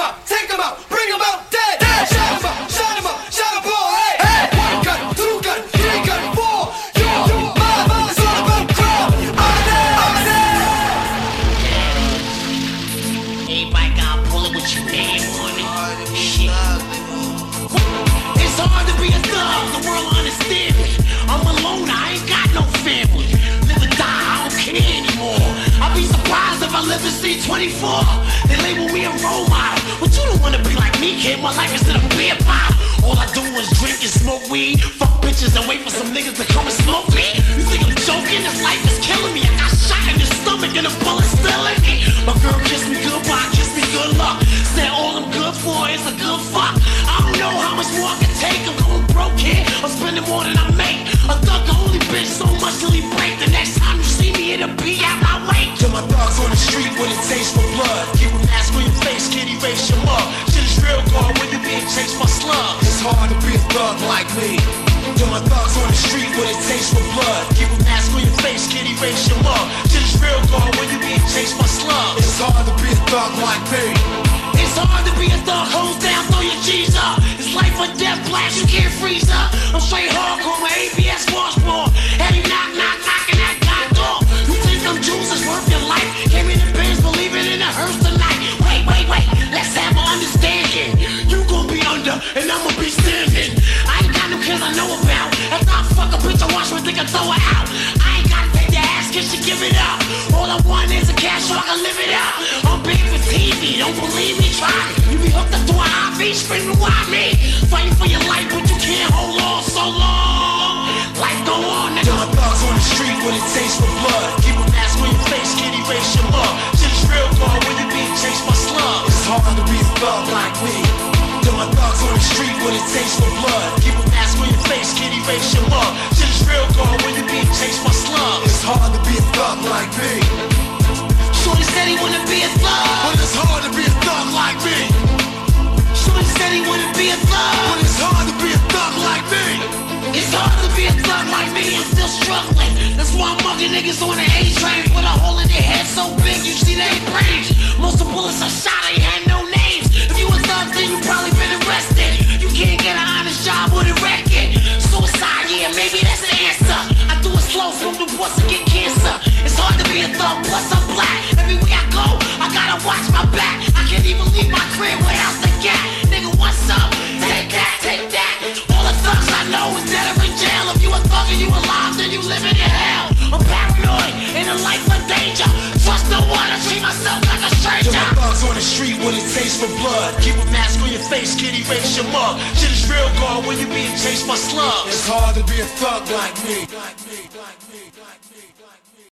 out, take them out, bring them out dead. Shut them up, shut them up, shut them all. Hey, hey. 1 gun, 2 gun, 3 gun, 4. You, my, it's all about crowd. Everybody gotta pull it with you, man. Shit. It's hard to be a thug, the world understand me. I'm alone, I ain't got no family. Live or die, I don't care anymore. I'll be surprised if I live to see 24. They label me a role model, but you don't wanna be like me, kid. My life is in a beer bottle. All I do is drink and smoke weed, fuck bitches and wait for some niggas to come and smoke me. You think I'm joking? This life is killing me. I got shot in the stomach and the bullet still in me. My girl kissed me goodbye, kissed me good luck. Said all I'm good for is a good fuck. I don't know how much more I can take. I'm going broke here. I'm spending more than I make. A thug can only bitch so much till he break. The next time you see me, it'll be out my way. To my thugs on the street with a taste for blood. Keep a mask on your face, kid, erase your mug. Shit is real, God, when you being chased by slugs. It's hard to be a thug like me. To my thugs on the street with a taste for blood. Keep a mask on your face, kid, erase your mug. Shit is real, God, when you being chased by slugs. It's hard to be a thug like me. It's hard to be a thug, hose down, throw your G's up. It's life or death, blast, you can't freeze up. I'm straight hardcore, my ABS washboard. Heavy knock, knock, knocking that god door. You think them Jews is worth your life? Came in the Benz, believing in a hearse tonight. Wait, let's have an understanding. You gon' be under, and I'ma be standing. I ain't got no kids I know about. After I fuck a bitch, I watch her, think I throw her out. I ain't gotta take the ass, can she give it up? All I want is a cash so I can live it up. I'm big for TV, don't believe me, try it. You be hooked up to an IV, screaming why me? Fighting for your life, but you can't hold on so long. Life go on, nigga. To my thugs on the street with a taste for blood. Keep a mask on your face, kid, erase your mug. Shit is real, God, when you being chased by slugs. It's hard to be a thug like me. To my thugs on the street with a taste for blood. Keep a mask on your face, kid, erase your mug. Shit is real, God, when you being chased by slugs. It's hard to be a thug like me. Shorty said he wanna be a thug, But it's hard to be a thug like me. Shorty said he wanna be a thug, But it's hard to be a thug like me. It's hard to be a thug like me, I'm still struggling. That's why I'm mugging niggas on the A train. With a hole in their head so big, you see they ain't brains. Most of the bullets I shot, ain't had no names. If you a thug, then you probably been arrested. You can't get an honest job with a record. Suicide, yeah, maybe that's the answer. I do it slow, smoke the boys to get cancer. It's hard to be a thug, plus I'm black. Everywhere I go, I gotta watch my back. I can't even leave my crib without the gat. Nigga, what's up? Take that, take that. All the thugs I know is dead or in jail. If you a thug and you alive, then you living in hell. I'm paranoid, in a life of danger. Trust no one, I treat myself like a To stranger. my thugs on the street with a taste for blood. Keep a mask on your face, kid, erase your mug. Shit is real, God, when you being chased by slugs. It's hard to be a thug like me.